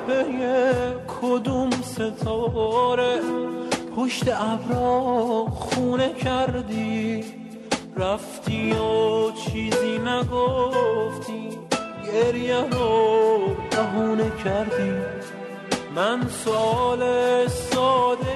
پی کدوم ستاره پشت ابرا خونه کردی، رفتی و چیزی نگفتی، گریه رو بهونه کردی. من سوال ساده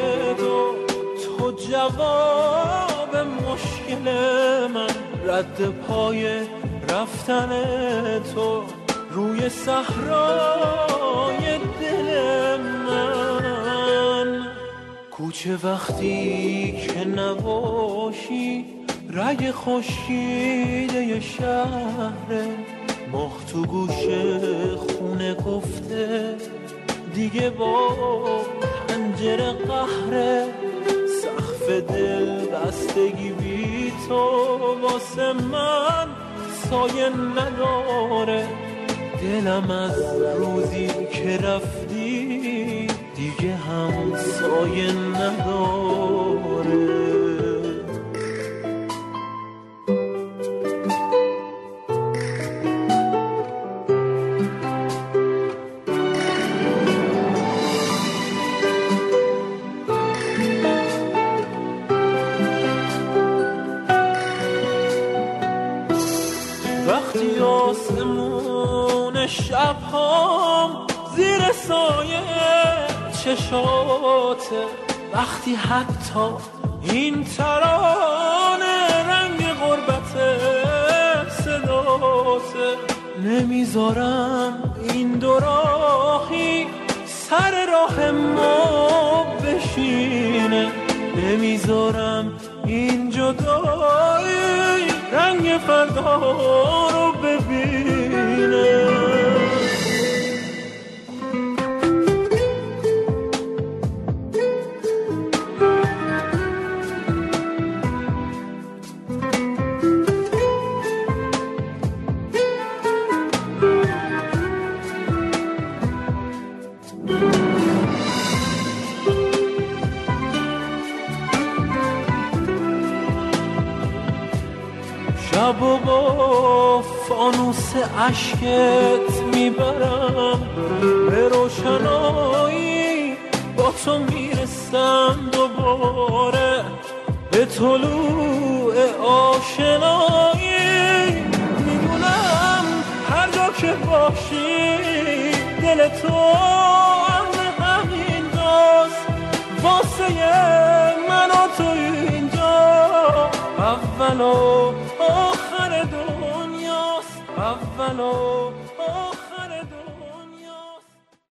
تو جواب مشکل من، رد پای رفتن تو روی صحرای دل من. کوچه وقتی که نباشی رگ خشکیده شهره، مخ تو گوشه خونه گفته دیگه با پنجره قهره. سقف دل بستگی بی تو واسه من سایه نداره، دلم از روزی که رفتی دیگه هم سایه نداره. وقتی آسمون شبهام زیر سایه چشاته، وقتی حتی این ترانه رنگ غربت صداته، نمیذارم این دو راهی سر راه ما بشینه، نمیذارم این جدایی رنگ فردا رو ببینه. شب و با فانوس عشقت میبرم به روشنایی، با تو میرسم دوباره به طلوع آشنایی. میدونم هر جا که باشی دل تو همین جاست، واسه من و تو اینجا اول و آخر دنیاست، اول و